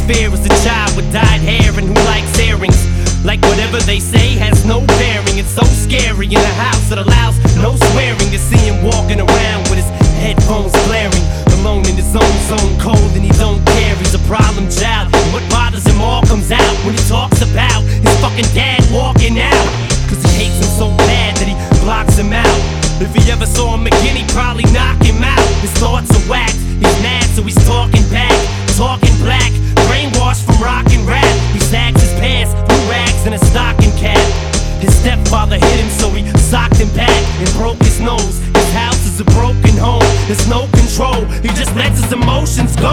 fear is a child with dyed hair and who likes earrings. Like whatever they say has no bearing. It's so scary in a house that allows no swearing. To see him walking around with his headphones blaring, alone in his own zone, cold and he don't care. He's a problem child, and what bothers him all comes out when he talks about his fucking dad walking out. Cause he hates him so bad that he blocks him out. If he ever saw him again, he'd probably knock him out. His thoughts are whacked, he's mad so he's talking back, talking black, brainwashed from rock and rap. He sags his pants, blue rags and a stocking cap. His stepfather hit him so he socked him back and broke his nose. His house is a broken home, there's no control, he just lets his emotions go.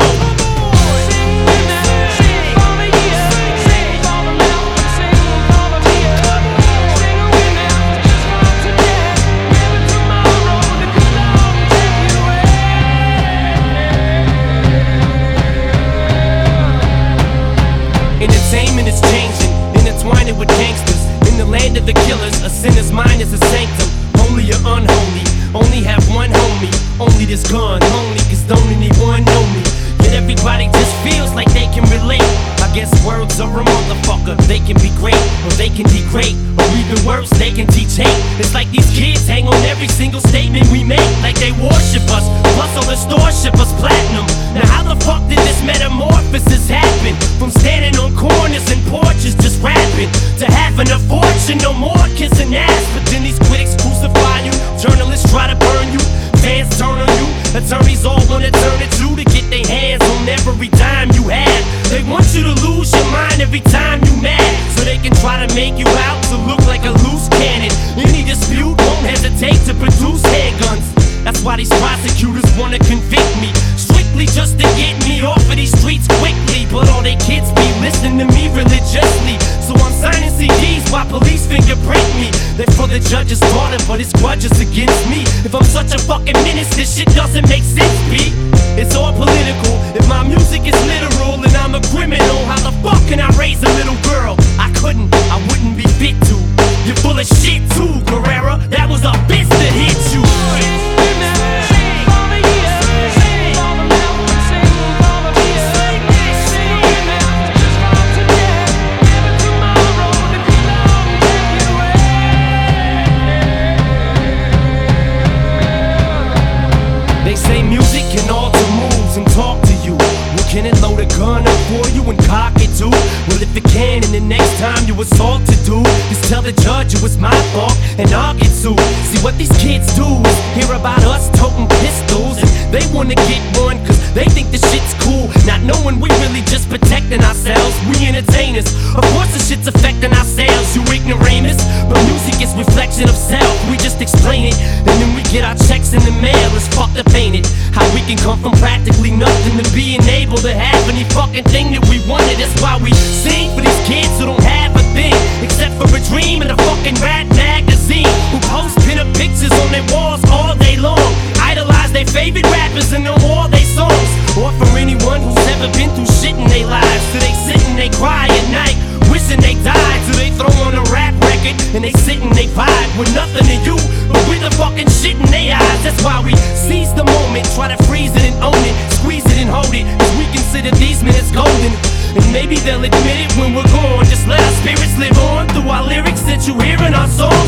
Entertainment is changing, intertwining with gangsters. In the land of the killers, a sinner's mind is a sanctum. Holy or unholy, only have one homie. Only this gun, only cause don't anyone know me. Yet everybody just feels like they can relate. I guess words are a motherfucker. They can be great, or they can degrade, or even worse, they can teach hate. It's like these kids hang on every single statement we make, like they worship us, plus all the stores ship us platinum. Now how the fuck did this metamorphosis happen? From standing on corners and porches just rapping, to having a fortune, no more kissing ass. But then these critics crucify you, journalists try to burn you, fans turn on you, attorneys all wanna turn it to get their hands on every dime you have. They want you to lose your mind every time you mad, so they can try to make you out to look like a loose cannon. Any dispute won't hesitate to produce handguns. That's why these prosecutors wanna convict me, strictly just to get me off of these streets quickly. But all they kids be listening to me religiously, so I'm signing CDs while police fingerprint me. They're for the judge's daughter, but his grudge is against me. If I'm such a fucking menace, this shit doesn't make sense, B. It's all political. If my music is literal and I'm a criminal, how the fuck can I raise a little girl? I couldn't, I wouldn't be fit to. You're full of shit too, Guerrera. That was a bitch that hit you. They say music can alter moods and talk to you. Well, can it load a gun up for you and cock it too? Well, if it can, and the next time you assault to do, just tell the judge it was my fault and I'll get sued. See what these kids do is hear about us toting pistols, and they wanna get one cause they think the shit's cool, not knowing we really just protecting ourselves. We entertainers, of course the shit's affecting our sales, you ignoramus. But music is reflection of self, we just explain it, and then we get our checks in the mail. It's fucked up, ain't it? How we can come from practically nothing to being able to have any fucking thing that we wanted. That's why we sing for these kids who don't have a thing except for a dream and a fucking rap magazine, who post pin-up pictures on their walls all day long, idolize their favorite rappers and know all their songs. Or for anyone who's ever been through shit in their lives, so they sit and they cry at night wishing they died, so they throw on a rap record and they sit and they vibe with nothing to you but with the fucking shit in their eyes. That's why we seize the moment, try to freeze it and own it, squeeze it and hold it, cause we consider these minutes golden. And maybe they'll admit it when we're gone. Just let our spirits live on through our lyrics that you hear in our songs.